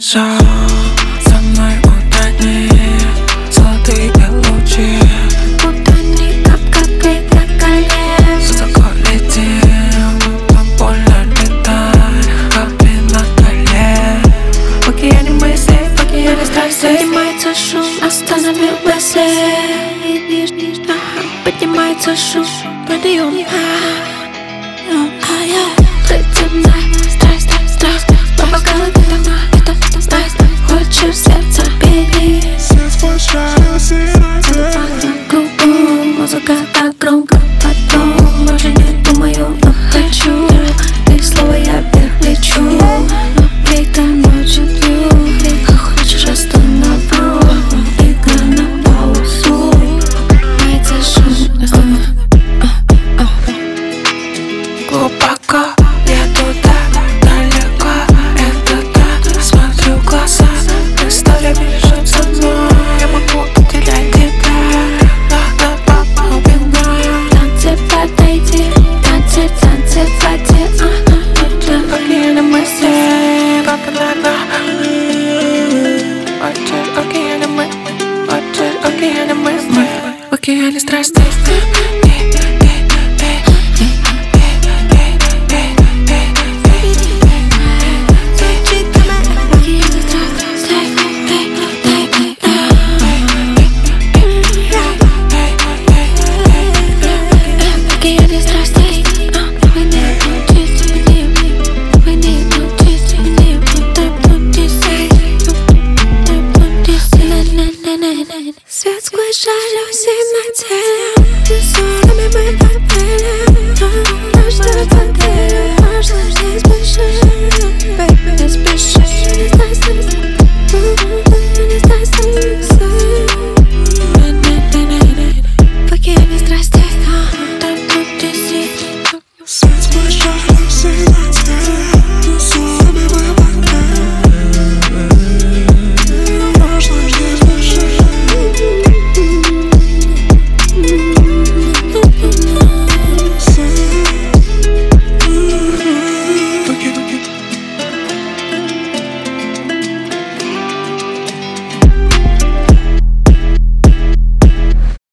лицо, со мной утони золотые лучи. Утони, как капли на коле. Высоко летим, больно летай, капли на коле. В океане мыслей, в океане страстей Поднимается шум, остановил мысли. Поднимается шум, подъем. Ледяная страсть, страсть. По голове это страсть. Хочешь сердце, бери. Музыка так громко, потом уже не думаю, но хочу. Ты слово, я вверх лечу, но плита ночью пью. Хочешь остановлю, игра на паузу. Поднимается шум. Глубоко, я туда, далеко, это да. Смотрю в глаза, представляю, бежим со мной. Я могу потерять тебя, да, папа, убиваю. Танцы, подойди, танцы, танцы, воде. В океане мыслей, папа, да.